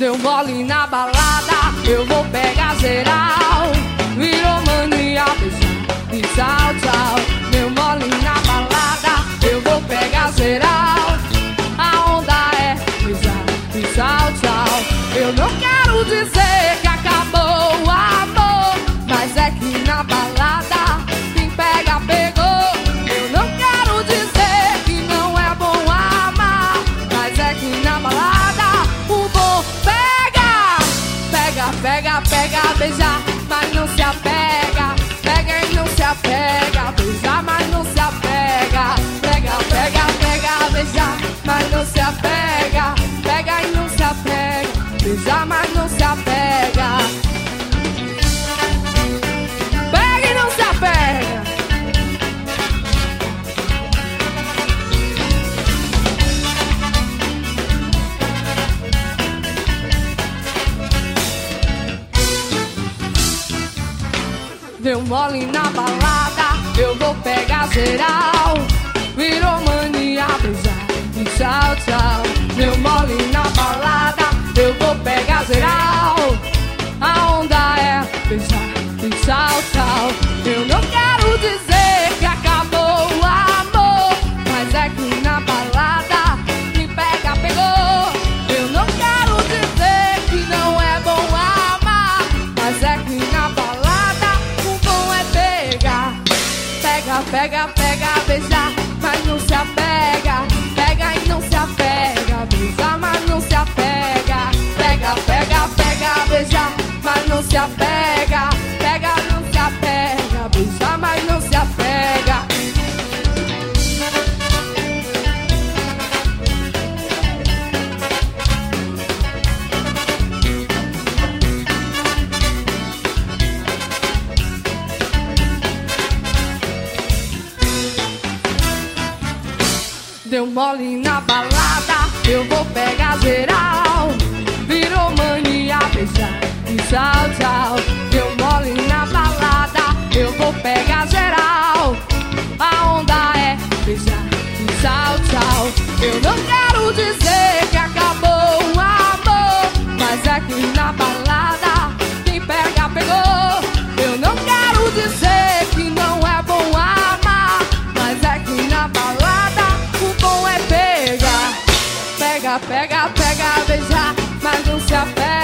Deu mole na balada, eu vou pegar geral. Virou mania, beijar e tchau, tchau. Deu mole na balada, eu vou pegar geral. A onda é beijar e tchau, tchau. Eu não quero dizer que acabou o amor, mas é que na balada quem pega, pegou. Eu não quero dizer que não é bom amar, mas é que na balada o bom pega. Pega, pega, pega, beijar, mas não se apega. Pega e não se apega, beijar, mas não se apega. Pega, pega, pega, beijar, mas não se apega. Pega e não se apega, beijar, mas não se apega. Pega e não se apega. Deu mole na balada, eu vou pegar geral. Virou mania, beijar e tchau, tchau. Deu mole na balada, eu vou pegar geral. A onda é beijar e tchau, tchau. Eu não quero dizer que acabou o amor, mas é que na balada me pega, pegou. Eu não quero dizer que não é bom amar, mas é que na balada o bom é pegar. Pega, pega, pega, beijar, mas não se apega. Pega e não se apega, beijar, mas não se apega. Pega, pega, pega, beijar, mas não se apega. Pega, não se apega, beijar, mas não se apega. Deu mole na balada, eu vou pegar geral. Virou mania, beijar e tchau, tchau. Deu mole na balada, eu vou pegar geral. A onda é beijar e tchau, tchau. Eu não quero dizer que acabou o amor, mas é que na balada quem pega, pegou. Eu não quero dizer que não é bom amar, mas é que na balada o bom é pegar. Pega, pega, pega, beijar, mas não se apega.